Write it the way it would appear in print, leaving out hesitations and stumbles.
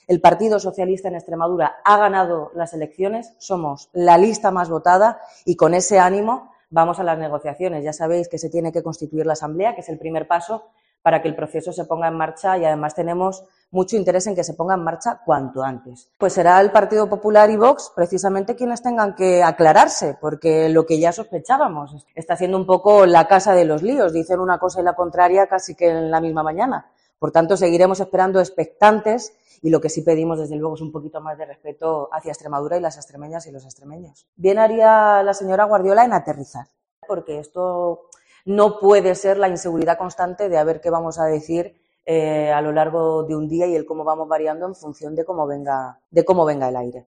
el Partido Socialista en Extremadura ha ganado las elecciones, somos la lista más votada y con ese ánimo vamos a las negociaciones. Ya sabéis que se tiene que constituir la Asamblea, que es el primer paso para que el proceso se ponga en marcha y además tenemos mucho interés en que se ponga en marcha cuanto antes. Pues será el Partido Popular y Vox precisamente quienes tengan que aclararse, porque lo que ya sospechábamos está siendo un poco la casa de los líos, dicen una cosa y la contraria casi que en la misma mañana. Por tanto, seguiremos esperando expectantes y lo que sí pedimos, desde luego, es un poquito más de respeto hacia Extremadura y las extremeñas y los extremeños. Bien haría la señora Guardiola en aterrizar, porque esto no puede ser la inseguridad constante de a ver qué vamos a decir a lo largo de un día y el cómo vamos variando en función de cómo venga el aire.